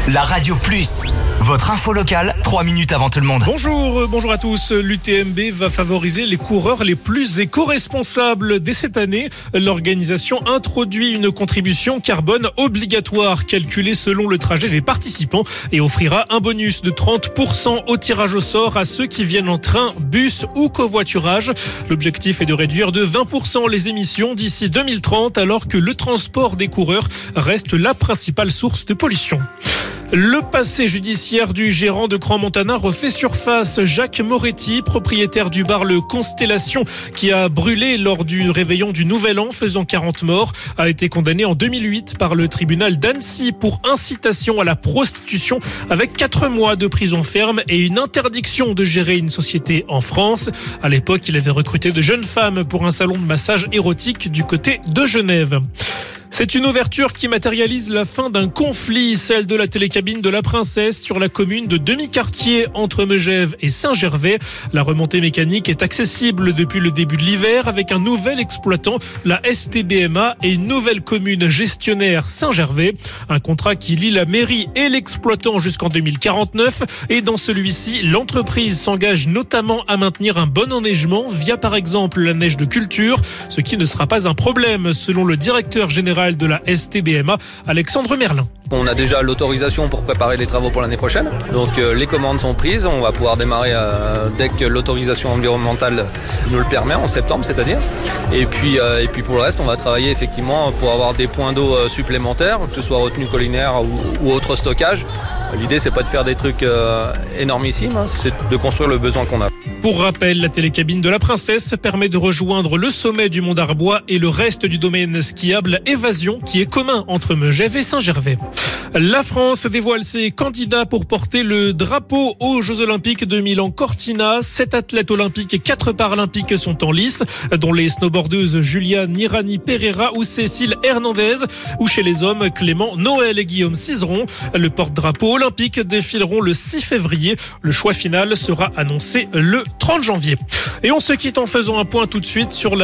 La Radio Plus, votre info locale, 3 minutes avant tout le monde. Bonjour à tous. L'UTMB va favoriser les coureurs les plus éco-responsables. Dès cette année, l'organisation introduit une contribution carbone obligatoire calculée selon le trajet des participants et offrira un bonus de 30% au tirage au sort à ceux qui viennent en train, bus ou covoiturage. L'objectif est de réduire de 20% les émissions d'ici 2030 alors que le transport des coureurs reste la principale source de pollution. Le passé judiciaire du gérant de Crans-Montana refait surface. Jacques Moretti, propriétaire du bar Le Constellation, qui a brûlé lors du réveillon du Nouvel An, faisant 40 morts, a été condamné en 2008 par le tribunal d'Annecy pour incitation à la prostitution avec 4 mois de prison ferme et une interdiction de gérer une société en France. À l'époque, il avait recruté de jeunes femmes pour un salon de massage érotique du côté de Genève. C'est une ouverture qui matérialise la fin d'un conflit, celle de la télécabine de la Princesse sur la commune de Demi-Quartier entre Megève et Saint-Gervais. La remontée mécanique est accessible depuis le début de l'hiver avec un nouvel exploitant, la STBMA, et une nouvelle commune gestionnaire, Saint-Gervais. Un contrat qui lie la mairie et l'exploitant jusqu'en 2049. Et dans celui-ci, l'entreprise s'engage notamment à maintenir un bon enneigement via par exemple la neige de culture, ce qui ne sera pas un problème selon le directeur général de la STBMA, Alexandre Merlin. On a déjà l'autorisation pour préparer les travaux pour l'année prochaine. Donc les commandes sont prises. On va pouvoir démarrer dès que l'autorisation environnementale nous le permet, en septembre c'est-à-dire. Et puis pour le reste, on va travailler effectivement pour avoir des points d'eau supplémentaires, que ce soit retenue collinaire ou autre stockage. L'idée, c'est pas de faire des trucs énormissimes, c'est de construire le besoin qu'on a. Pour rappel, la télécabine de la Princesse permet de rejoindre le sommet du Mont d'Arbois et le reste du domaine skiable Évasion qui est commun entre Megève et Saint-Gervais. La France dévoile ses candidats pour porter le drapeau aux Jeux Olympiques de Milan-Cortina. 7 athlètes olympiques et 4 paralympiques sont en lice, dont les snowboardeuses Julia Nirani-Pereira ou Cécile Hernandez, ou chez les hommes Clément Noël et Guillaume Cizeron. Le porte-drapeau olympique défileront le 6 février. Le choix final sera annoncé le 30 janvier. Et on se quitte en faisant un point tout de suite sur la